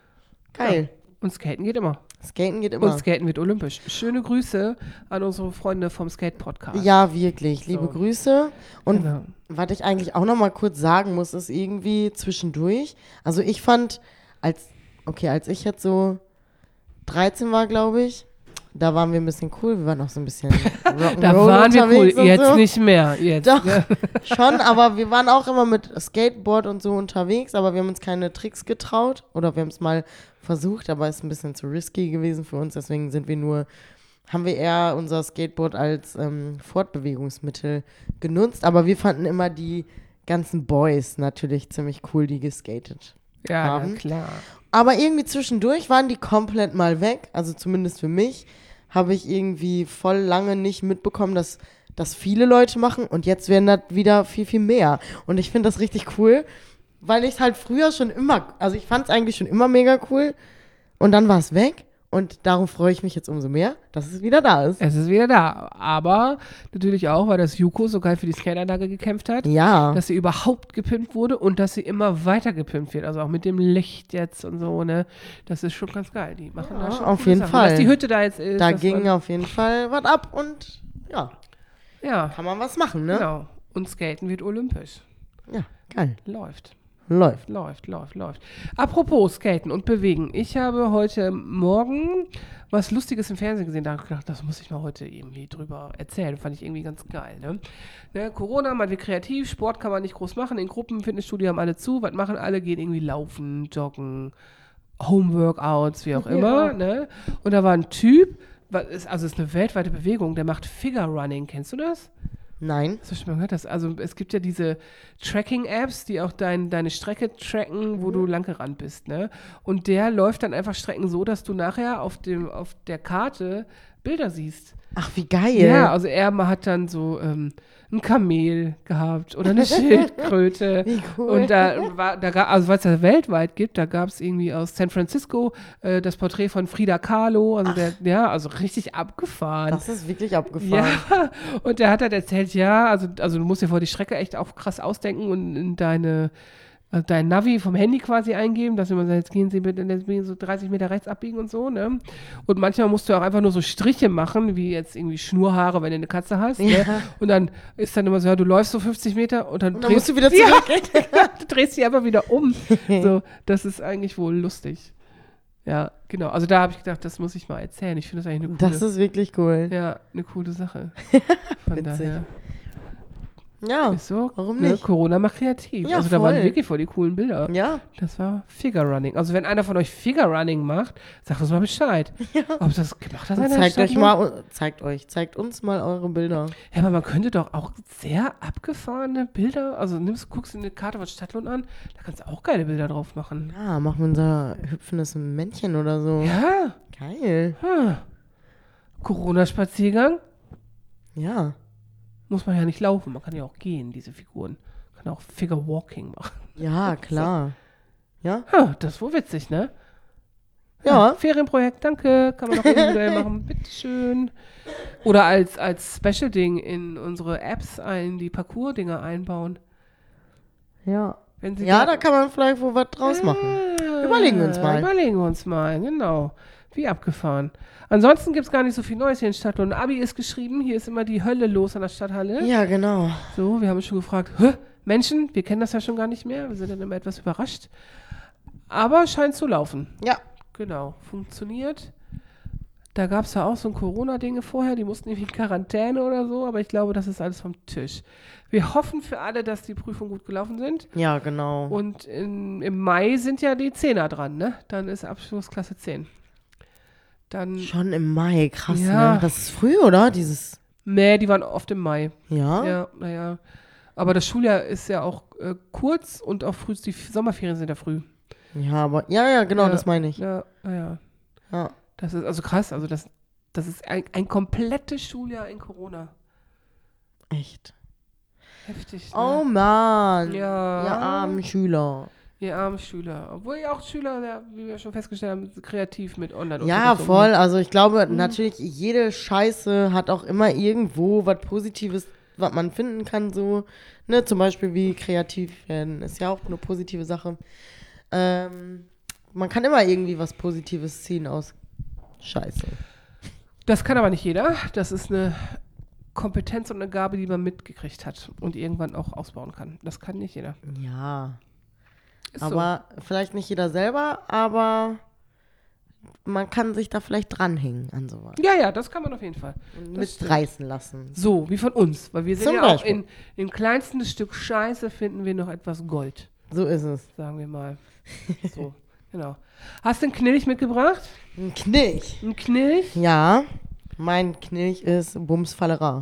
Geil.
Und Skaten geht immer.
Skaten geht immer.
Und Skaten wird olympisch. Schöne Grüße an unsere Freunde vom Skate-Podcast.
Ja, wirklich. Liebe
So.
Grüße. Und
Genau.
was ich eigentlich auch noch mal kurz sagen muss, ist irgendwie zwischendurch, also ich fand, als, okay, als ich jetzt so dreizehn war, glaube ich, da waren wir ein bisschen cool. Wir waren auch so ein bisschen Rock'n'Roll
Da waren wir cool,
unterwegs und
jetzt
so.
nicht mehr. Jetzt.
Doch,
Ja.
schon, aber wir waren auch immer mit Skateboard und so unterwegs, aber wir haben uns keine Tricks getraut oder wir haben es mal versucht, aber es ist ein bisschen zu risky gewesen für uns, deswegen sind wir nur, haben wir eher unser Skateboard als ähm, Fortbewegungsmittel genutzt, aber wir fanden immer die ganzen Boys natürlich ziemlich cool, die geskatet
Ja,
haben.
na klar.
Aber irgendwie zwischendurch waren die komplett mal weg, also zumindest für mich, habe ich irgendwie voll lange nicht mitbekommen, dass das viele Leute machen und jetzt werden das wieder viel, viel mehr. Und ich finde das richtig cool, weil ich es halt früher schon immer, also ich fand es eigentlich schon immer mega cool und dann war es weg und darum freue ich mich jetzt umso mehr, dass es wieder da ist.
Es ist wieder da. Aber natürlich auch, weil das Juko so geil für die Skateanlage gekämpft hat.
Ja,
Dass sie überhaupt gepimpt wurde und dass sie immer weiter gepimpt wird. Also auch mit dem Licht jetzt und so, ne? Das ist schon ganz geil. Die machen
Ja,
da schon
auf
coole
jeden
Sachen.
Fall.
Dass die Hütte da jetzt ist.
da
das
ging
war-
auf jeden Fall was ab und ja,
Ja,
kann man was machen, ne?
genau. Und Skaten wird olympisch.
Ja, geil.
Läuft.
Läuft.
Läuft, läuft, läuft. Apropos Skaten und Bewegen. Ich habe heute Morgen was Lustiges im Fernsehen gesehen. Da habe ich gedacht, das muss ich mal heute irgendwie drüber erzählen. Fand ich irgendwie ganz geil. Ne? Ne, Corona, man wird kreativ, Sport kann man nicht groß machen. In Gruppen, Fitnessstudio haben alle zu. Was machen alle? Gehen irgendwie laufen, joggen, Homeworkouts, wie auch immer.
Ja.
Ne? Und da war ein Typ, was ist, also es ist eine weltweite Bewegung, der macht Figure Running. Kennst du das?
Nein.
Hast du schon mal gehört? Das, also es gibt ja diese Tracking-Apps, die auch dein, deine Strecke tracken, wo du lang gerannt bist, ne? Und der läuft dann einfach Strecken so, dass du nachher auf dem, auf der Karte Bilder siehst.
Ach, wie geil.
Ja, also er hat dann so ähm, ein Kamel gehabt oder eine Schildkröte.
Wie cool.
Und da war, da gab, also weil es ja weltweit gibt, da gab es irgendwie aus San Francisco äh, das Porträt von Frida Kahlo, also der, ja, also richtig abgefahren.
Das ist wirklich abgefahren.
Ja, und der hat halt erzählt, ja, also, also du musst dir vor die Strecke echt auch krass ausdenken und in deine, also dein Navi vom Handy quasi eingeben, dass man sagt, jetzt gehen Sie bitte jetzt gehen Sie so dreißig Meter rechts abbiegen und so, ne? Und manchmal musst du auch einfach nur so Striche machen, wie jetzt irgendwie Schnurhaare, wenn du eine Katze hast,
Ja.
ne? Und dann ist dann immer so, ja, du läufst so fünfzig Meter und dann,
Und dann musst du wieder
ja,
zurück.
du drehst dich einfach wieder um. So, das ist eigentlich wohl lustig. Ja, genau. Also da habe ich gedacht, das muss ich mal erzählen. Ich finde das eigentlich eine coole
Das ist wirklich cool.
ja, eine coole Sache. Von
Witzig.
daher.
Ja,
Ist so.
warum
Ne?
nicht?
Corona macht kreativ.
Ja,
also da waren
voll.
wirklich voll die coolen Bilder.
Ja,
Das war Figure Running. Also wenn einer von euch Figure Running macht, sagt uns mal Bescheid. Ja. Ob das gemacht hat.
und
einer in der
zeigt
Stadt
euch
noch?
mal, zeigt euch, zeigt uns mal eure Bilder.
Ja, aber man könnte doch auch sehr abgefahrene Bilder, also nimmst, guckst dir eine Karte von Stadtlohn an, da kannst du auch geile Bilder drauf machen.
Ja, machen wir unser hüpfendes Männchen oder so.
Ja.
Geil.
Hm. Corona-Spaziergang
Ja.
muss man ja nicht laufen, man kann ja auch gehen, diese Figuren. Man kann auch Figure Walking machen.
Ja, klar. Ja?
Ha, das ist wohl witzig, ne?
Ja.
Ferienprojekt, danke, kann man auch individuell machen, bitteschön. Oder als, als Special-Ding in unsere Apps ein, die Parcours-Dinger einbauen.
Ja.
Wenn sie
Ja, da kann man vielleicht wohl was draus machen.
Ah,
Überlegen wir uns mal.
Überlegen wir uns mal, genau. Wie abgefahren. Ansonsten gibt es gar nicht so viel Neues hier in Stadtlohn. Abi ist geschrieben, hier ist immer die Hölle los an der Stadthalle.
Ja, genau.
So, wir haben uns schon gefragt, hä, Menschen, wir kennen das ja schon gar nicht mehr. Wir sind dann immer etwas überrascht. Aber scheint zu laufen.
Ja.
Genau, funktioniert. Da gab es ja auch so ein Corona-Dinge vorher, die mussten irgendwie in Quarantäne oder so, aber ich glaube, das ist alles vom Tisch. Wir hoffen für alle, dass die Prüfungen gut gelaufen sind.
Ja, genau.
Und in, im Mai sind ja die Zehner dran, ne? Dann ist Abschluss Klasse zehn. Dann,
Schon im Mai, krass,
Ja.
ne? Das ist früh, oder? Dieses,
nee, die waren oft im Mai.
ja?
Ja, naja. Aber das Schuljahr ist ja auch äh, kurz und auch früh, die Sommerferien sind ja früh.
Ja, aber, ja, ja, genau,
Ja.
das meine ich.
Ja, naja.
Ja.
Das ist also krass, also das, das ist ein, ein komplettes Schuljahr in Corona.
Echt.
Heftig, ne?
Oh, Mann.
Ja.
Ihr armen Schüler.
Ihr armen Schüler. Obwohl ja auch Schüler, ja, wie wir schon festgestellt haben, kreativ mit online
Ja, voll. Also ich glaube, natürlich, jede Scheiße hat auch immer irgendwo was Positives, was man finden kann, so. Ne, zum Beispiel wie kreativ werden, ist ja auch eine positive Sache. Ähm, man kann immer irgendwie was Positives ziehen aus Scheiße.
Das kann aber nicht jeder. Das ist eine Kompetenz und eine Gabe, die man mitgekriegt hat und irgendwann auch ausbauen kann. Das kann nicht jeder.
Ja.
Ist
Aber vielleicht nicht jeder selber, aber man kann sich da vielleicht dranhängen an sowas.
so. Ja, ja, das kann man auf jeden Fall.
Und
Das
mitreißen lassen.
So, wie von uns. Weil wir sind
Zum
ja auch
Beispiel.
in, im kleinsten Stück Scheiße finden wir noch etwas Gold,
So ist es.
sagen wir mal. So, genau. Hast du einen Knilch mitgebracht?
Ein Knilch.
Ein Knilch?
Ja, mein Knilch ist Bumsfallera.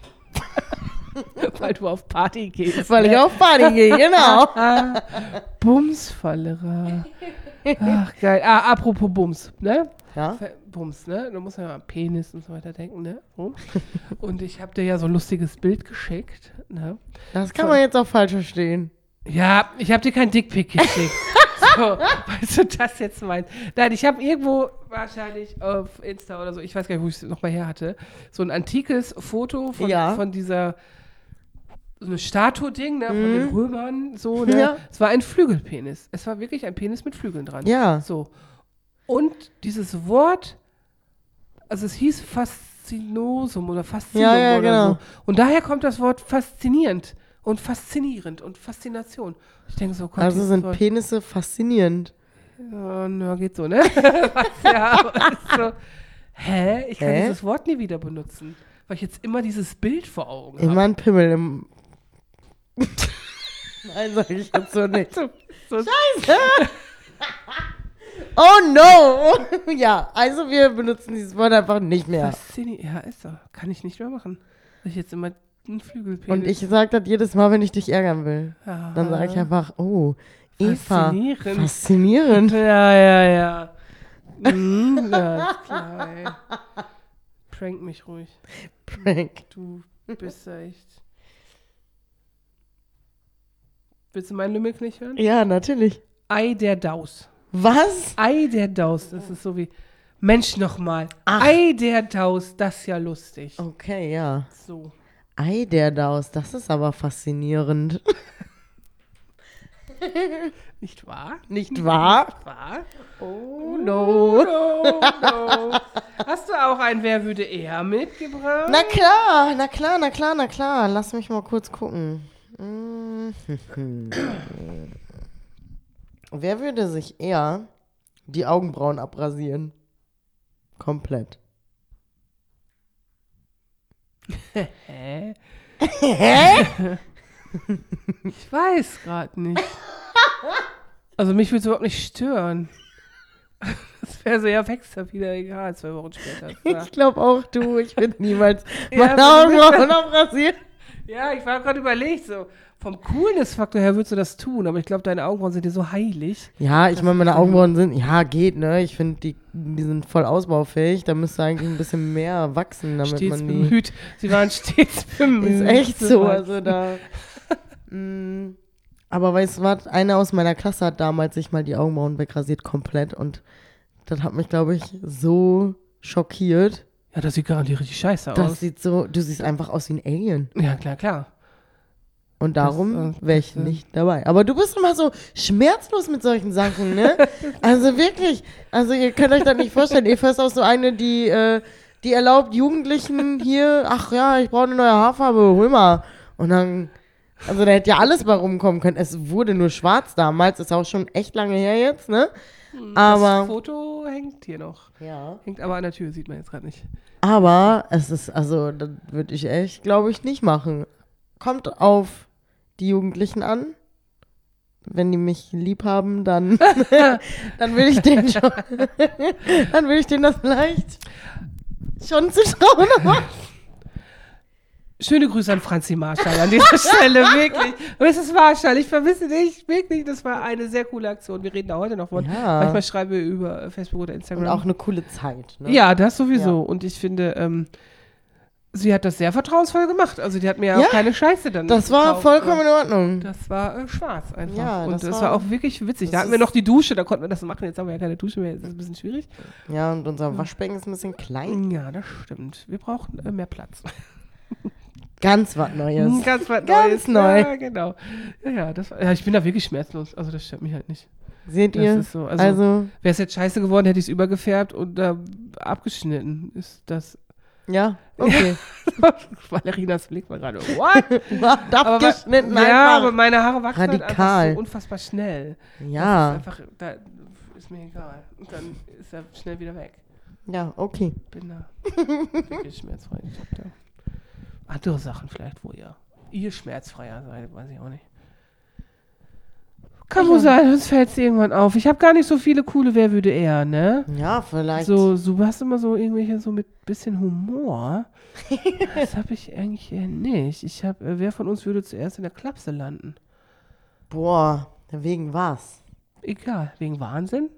Weil du auf Party gehst.
Weil ich auf Party gehe, genau.
Bumsfallera. Ach, geil. Ah, apropos Bums, ne?
Ja?
Ver- Bums, ne? Du musst ja an Penis und so weiter denken, ne? So. Und ich habe dir ja so ein lustiges Bild geschickt, ne?
Das kann man jetzt auch falsch verstehen.
Ja, ich habe dir kein Dickpick geschickt. So, weißt du, das jetzt meinst. Nein, ich habe irgendwo wahrscheinlich auf Insta oder so, ich weiß gar nicht, wo ich es nochmal her hatte, so ein antikes Foto von,
Ja.
von dieser, so eine Statue-Ding, ne, von den Römern, so, ne.
Ja.
Es war ein Flügelpenis. Es war wirklich ein Penis mit Flügeln dran.
Ja.
So. Und dieses Wort, also es hieß Faszinosum oder Faszinum
Ja, ja,
oder
genau.
so. Und daher kommt das Wort faszinierend und faszinierend und Faszination. Ich denke so, Gott,
Also
dieses
sind
Wort-
Penisse faszinierend.
ja, na, geht so, ne? Ja, aber ist so, hä? Ich kann
Hä?
dieses Wort nie wieder benutzen, weil ich jetzt immer dieses Bild vor Augen
Immer
habe.
ein Pimmel im... Nein, sag ich jetzt so nicht.
So, so,
Oh no! Ja, also wir benutzen dieses Wort einfach nicht mehr.
Faszini ja, ist so. Kann ich nicht mehr machen. Weil ich jetzt immer einen Flügelpenis.
Und ich sage das jedes Mal, wenn ich dich ärgern will.
ja,
Dann sage ich einfach, oh, Eva,
Faszinierend.
faszinierend.
Ja, ja, ja. Mhm, ja, ist klar, ey. Prank mich ruhig.
Prank.
Du bist ja echt. Willst du meinen Lümmel nicht hören?
Ja, natürlich.
Ei der Daus.
Was?
Ei der Daus, das ist so wie Mensch nochmal.
Ach.
Ei der Daus, das ist ja lustig.
Okay, ja.
So.
Ei der Daus, das ist aber faszinierend.
Nicht wahr?
Nicht wahr?
Nicht wahr?
Oh no.
No, no. Hast du auch ein Wer würde eher mitgebracht?
Na klar, na klar, na klar, na klar. Lass mich mal kurz gucken. Mm. Wer würde sich eher die Augenbrauen abrasieren? Komplett.
Hä?
Hä?
Ich weiß gerade nicht. Also mich würde es überhaupt nicht stören. Das wäre so, ja, wächst ja wieder, egal, zwei Wochen später. Ja.
Ich glaube auch du, ich würde niemals
Ja,
meine
aber du
Augenbrauen abrasieren.
Ja, ich war gerade überlegt, so vom Coolness-Faktor her würdest du das tun, aber ich glaube, deine Augenbrauen sind dir so heilig.
Ja, ich meine, meine Augenbrauen sind, ja, geht, ne? Ich finde, die, die sind voll ausbaufähig. Da müsste eigentlich ein bisschen mehr wachsen, damit
Stets
man die...
bemüht. Sie waren stets bemüht.
Ist echt so, also da... mh, aber weißt du was, einer aus meiner Klasse hat damals sich mal die Augenbrauen wegrasiert, komplett. Und das hat mich, glaube ich, so schockiert.
Ja, das sieht garantiert richtig scheiße
Das
aus.
sieht so, du siehst einfach aus wie ein Alien.
Ja, klar, klar.
Und darum
Das, äh,
wäre ich
das, äh,
nicht dabei. Aber du bist immer so schmerzlos mit solchen Sachen, ne? Also wirklich. Also ihr könnt euch das nicht vorstellen. Eva ist auch so eine, die, äh, die erlaubt Jugendlichen hier, ach ja, ich brauche eine neue Haarfarbe, hol mal. Und dann, also da hätte ja alles bei rumkommen können. Es wurde nur schwarz damals, ist auch schon echt lange her jetzt, ne? Aber,
Das Foto hängt hier noch.
ja.
Hängt aber an der Tür, sieht man jetzt gerade nicht.
Aber es ist, also, das würde ich echt, glaube ich, nicht machen. Kommt auf die Jugendlichen an. Wenn die mich lieb haben, dann, dann will ich denen schon, dann will ich denen das vielleicht schon zutrauen. Aber
Schöne Grüße an Franzi Marschall an dieser Stelle, wirklich. Misses Marschall, ich vermisse dich, wirklich. Das war eine sehr coole Aktion. Wir reden da heute noch von.
Ja.
Manchmal schreiben wir über Facebook oder Instagram.
und auch eine coole Zeit. Ne?
Ja, das sowieso.
Ja.
Und ich finde, ähm, sie hat das sehr vertrauensvoll gemacht. Also die hat mir ja
Ja,
auch keine Scheiße dann
Das war
gekauft.
vollkommen in Ordnung.
Das war äh, schwarz einfach.
Ja,
und
das
das,
war-
war, auch wirklich witzig.
das
Da hatten wir
ist-
noch die Dusche, da konnten wir das machen. Jetzt haben wir ja keine Dusche mehr. Das ist ein bisschen schwierig.
Ja, und unser Waschbecken ist ein bisschen klein.
Ja, das stimmt. Wir brauchen äh, mehr Platz.
Ganz was Neues.
Ganz, was
Ganz
Neues.
neu.
Ja, genau. Ja, ja, das, ja, ich bin da wirklich schmerzlos. Also das stört mich halt nicht.
Seht
Das
ihr?
ist so. Also,
Also,
wäre es jetzt scheiße geworden, hätte ich es übergefärbt und äh, abgeschnitten. Ist das...
ja, okay.
Valerinas Blick war gerade, what?
Macht
Aber wa-
abgeschnitten
ja, aber
einfach.
meine Haare wachsen halt einfach
Radikal.
so unfassbar schnell.
Ja,
Das ist einfach, da ist mir egal. Und dann ist er schnell wieder weg.
ja, okay.
Bin da wirklich schmerzfrei. Ich hab da andere Sachen vielleicht, wo ihr, ihr schmerzfreier seid, weiß ich auch nicht. Kann wohl sein, uns fällt es irgendwann auf. Ich habe gar nicht so viele coole Wer würde eher, ne?
Ja, vielleicht.
So, so, du hast immer so irgendwelche so mit bisschen Humor. Das habe ich eigentlich eher nicht. Ich habe, äh, wer von uns würde zuerst in der Klapse landen?
Boah, wegen was?
Egal, wegen Wahnsinn?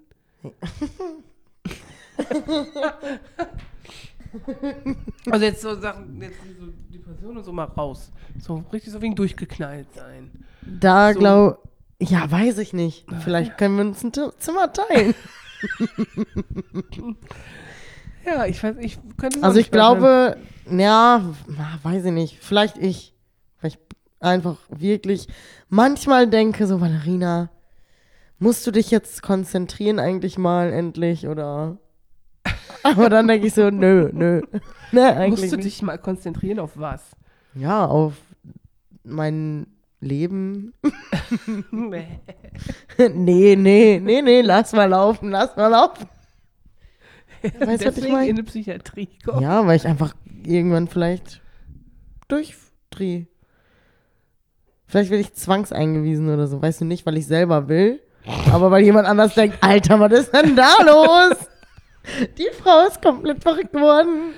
Also jetzt so Sachen, jetzt so Depression und so mal raus. So richtig so wegen durchgeknallt sein.
Da
So.
glaub, ja, weiß ich nicht. Vielleicht können wir uns ein T- Zimmer teilen.
Ja, ich weiß, ich könnte es auch
Also ich
nicht vorstellen.
glaube, ja, na, weiß ich nicht. Vielleicht ich. Weil ich einfach wirklich manchmal denke so, Valerina, musst du dich jetzt konzentrieren eigentlich mal endlich oder? Aber dann denke ich so, nö, nö. Ne, eigentlich
Musst du
nicht.
dich mal konzentrieren auf was?
Ja, auf mein Leben.
Nee.
nee, nee, nee, nee, lass mal laufen, lass mal laufen. Weißt du, was ich
Deswegen
meine?
in die Psychiatrie kommen.
Ja, weil ich einfach irgendwann vielleicht durchdrehe. Vielleicht werde ich zwangseingewiesen oder so. Weißt du nicht, weil ich selber will, aber weil jemand anders denkt, Alter, was ist denn da los? Die Frau ist komplett verrückt geworden.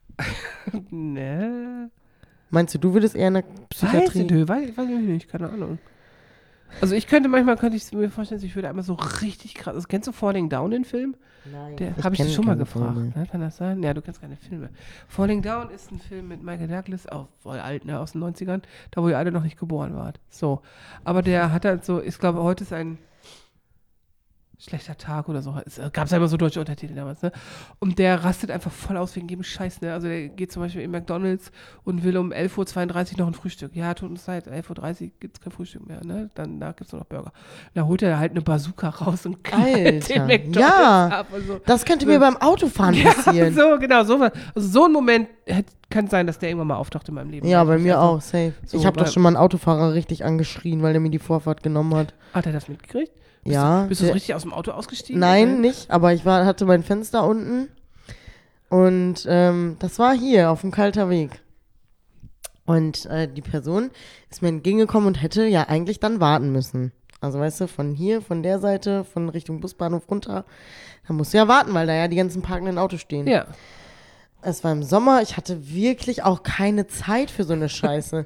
Ne.
Meinst du, du würdest eher in der
Weiß ich
Psychiatrie?
nicht, weiß, weiß ich nicht, keine Ahnung. Also ich könnte manchmal, könnte ich mir vorstellen, ich würde einmal so richtig krass, also kennst du Falling Down, den Film?
Nein,
Der habe ich dich
kenn
schon mal
keine
gefragt.
Filme.
Ne? Kann das sein? Ja, du kennst keine Filme. Falling Down ist ein Film mit Michael Douglas, auch voll alt, ne, aus den neunzigern, da wo ihr alle noch nicht geboren wart. So. Aber der hat halt so, ich glaube, heute ist ein schlechter Tag oder so. Es gab es ja immer so deutsche Untertitel damals, ne? Und der rastet einfach voll aus wegen jedem Scheiß, ne? Also der geht zum Beispiel in McDonalds und will um elf Uhr zweiunddreißig noch ein Frühstück. Ja, tut uns leid, elf Uhr dreißig gibt es kein Frühstück mehr, ne? Dann da gibt es nur noch Burger. Da holt er halt eine Bazooka raus und knallt den
Alter,
McDonalds
ja.
ab und so.
Das könnte
So.
mir beim Autofahren passieren.
So, genau, so, was. Also so ein Moment hätte, kann sein, dass der irgendwann mal auftaucht in meinem Leben.
Ja, bei
Ich
mir
einfach-
auch, safe.
so,
ich habe doch
weil-
schon mal einen Autofahrer richtig angeschrien, weil der mir die Vorfahrt genommen hat.
Hat er das mitgekriegt? Bist
Ja,
Du, bist du so
der-
richtig aus dem Auto ausgestiegen?
Nein,
Oder?
nicht, aber ich war, hatte mein Fenster unten und ähm, das war hier auf dem Kalter Weg. Und äh, die Person ist mir entgegengekommen und hätte ja eigentlich dann warten müssen. Also weißt du, von hier, von der Seite, von Richtung Busbahnhof runter, da musst du ja warten, weil da ja die ganzen parkenden Autos stehen.
Ja.
Es war im Sommer, ich hatte wirklich auch keine Zeit für so eine Scheiße.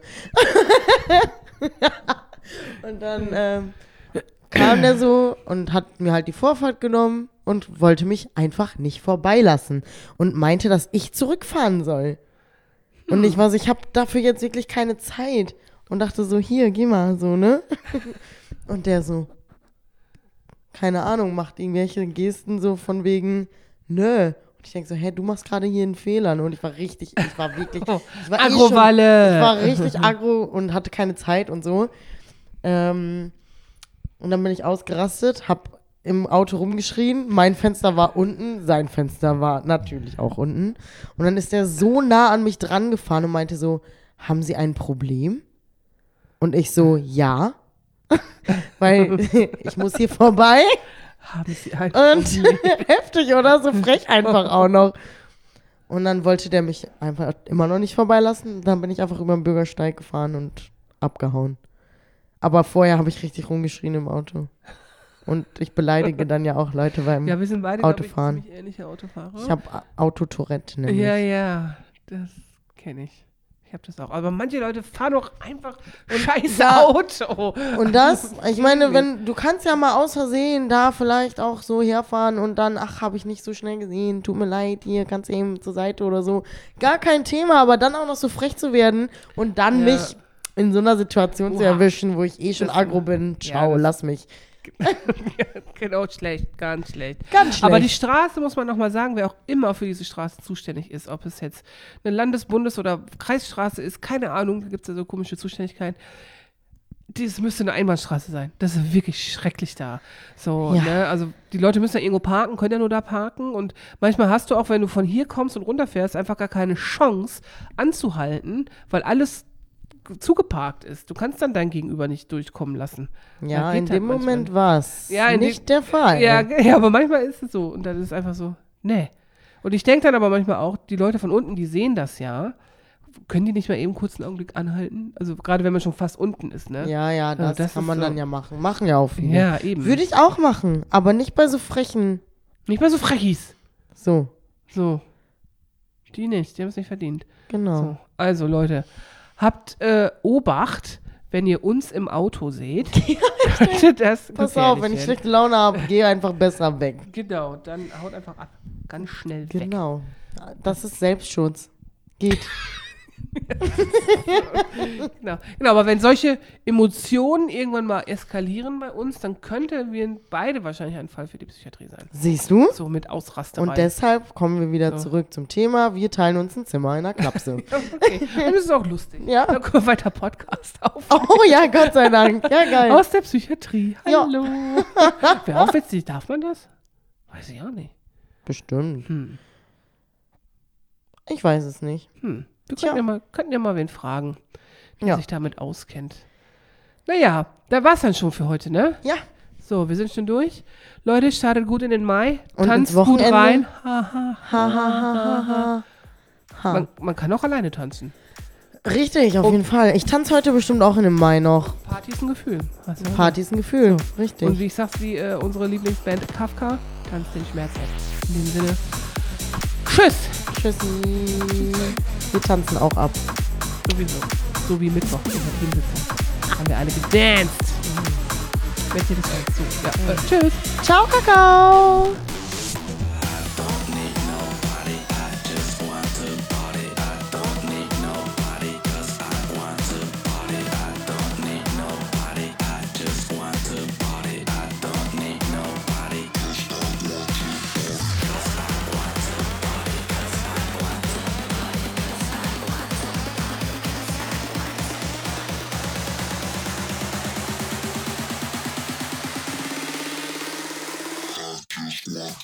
Und dann ähm, kam der so und hat mir halt die Vorfahrt genommen und wollte mich einfach nicht vorbeilassen und meinte, dass ich zurückfahren soll. Und ich war so, ich habe dafür jetzt wirklich keine Zeit. Und dachte so, hier, geh mal, so, ne? Und der so, keine Ahnung, macht irgendwelche Gesten so von wegen, nö. Und ich denke so, hä, du machst gerade hier einen Fehler. Ne? Und ich war richtig, ich war wirklich, ich war
Aggro-Walle.
Eh schon, ich war richtig aggro und hatte keine Zeit und so. Ähm, und dann bin ich ausgerastet, hab im Auto rumgeschrien, mein Fenster war unten, sein Fenster war natürlich auch unten. Und dann ist der so nah an mich dran gefahren und meinte so, haben Sie ein Problem? Und ich so, ja, weil ich muss hier vorbei.
Haben Sie ein
Und
Problem?
heftig, oder? So frech einfach auch noch. Und dann wollte der mich einfach immer noch nicht vorbeilassen. Dann bin ich einfach über den Bürgersteig gefahren und abgehauen. Aber vorher habe ich richtig rumgeschrien im Auto. Und ich beleidige dann ja auch Leute beim
Ja, wir sind beide, glaube ich,
Autofahren.
ziemlich ähnliche Autofahrer.
Ich habe Autotourette nämlich.
Ja, ja, das kenne ich. Ich habe das auch. Aber manche Leute fahren doch einfach scheiß
da-
Auto.
Und das, ich meine, wenn du kannst ja mal aus Versehen da vielleicht auch so herfahren und dann, ach, habe ich nicht so schnell gesehen, tut mir leid, hier kannst du eben zur Seite oder so. Gar kein Thema, aber dann auch noch so frech zu werden und dann
Ja.
mich in so einer Situation zu
Oha.
erwischen, wo ich eh schon
Das-
aggro bin.
ja,
Ciao,
das-
lass mich.
Genau, schlecht, ganz schlecht.
Ganz schlecht.
Aber die Straße, muss man nochmal sagen, wer auch immer für diese Straße zuständig ist, ob es jetzt eine Landes-, Bundes- oder Kreisstraße ist, keine Ahnung, da gibt es ja so komische Zuständigkeiten. Das müsste eine Einbahnstraße sein. Das ist wirklich schrecklich da. So,
Ja.
ne? Also die Leute müssen ja irgendwo parken, können ja nur da parken. Und manchmal hast du auch, wenn du von hier kommst und runterfährst, einfach gar keine Chance anzuhalten, weil alles zugeparkt ist. Du kannst dann dein Gegenüber nicht durchkommen lassen.
ja,
Da geht
in
halt
dem
manchmal
Moment war es
Ja, in
nicht der Fall.
Ja, g- ja, aber manchmal ist es so. Und dann ist es einfach so, nee. Und ich denke dann aber manchmal auch, die Leute von unten, die sehen das ja. Können die nicht mal eben kurz einen Augenblick anhalten? Also gerade wenn man schon fast unten ist, ne?
Ja, ja, das,
das
kann
ist
man
so.
dann ja machen. Machen ja auch viele.
Ja, eben.
Würde ich auch machen, aber nicht bei so frechen.
Nicht mal so Frechis.
So,
So. Die nicht, die haben es nicht verdient.
genau.
So. Also Leute, habt äh, Obacht, wenn ihr uns im Auto seht. könnte das
Pass auf,
gefährlich
wenn ich
werden.
schlechte Laune habe, geh einfach besser weg.
Genau, dann haut einfach ab. Ganz schnell weg.
Genau. Das ist Selbstschutz. Geht.
Genau. genau, aber wenn solche Emotionen irgendwann mal eskalieren bei uns, dann könnten wir beide wahrscheinlich ein Fall für die Psychiatrie sein.
Siehst du?
So mit Ausrasterei.
Und deshalb kommen wir wieder
So.
zurück zum Thema. Wir teilen uns ein Zimmer in einer Klapse.
Okay, das ist auch lustig.
Ja.
Dann können wir weiter Podcast auf.
Oh ja, Gott sei Dank. Ja, geil.
Aus der Psychiatrie.
Ja.
Hallo. Wäre auch witzig. Darf man das? Weiß ich auch nicht.
Bestimmt.
Hm.
Ich weiß es nicht.
Hm. Wir
Tja.
könnten ja, mal, könnten ja mal wen fragen, der
Ja.
sich damit auskennt. Naja, da war's dann schon für heute, ne?
Ja.
So, wir sind schon durch. Leute, startet gut in den Mai.
Und
Tanzt
ins Wochenende.
gut rein. Ha, ha,
Ha, ha, ha, ha, ha. ha.
Man, man kann auch alleine tanzen.
Richtig, auf jeden Fall. Ich tanze heute bestimmt auch in dem Mai noch.
Party ist ein Gefühl. Was soll
Party ist ein Gefühl.
das?
Richtig.
Und wie ich sag's, wie äh, unsere Lieblingsband Kafka, tanzt den Schmerz weg. In dem Sinne, tschüss!
Tschüssi. Wir tanzen auch ab.
Sowieso. So wie Mittwoch in der Teamsitzung. Haben wir alle gedanced. Wenn ihr das halt so. Ja, äh, tschüss!
Ciao, Kakao.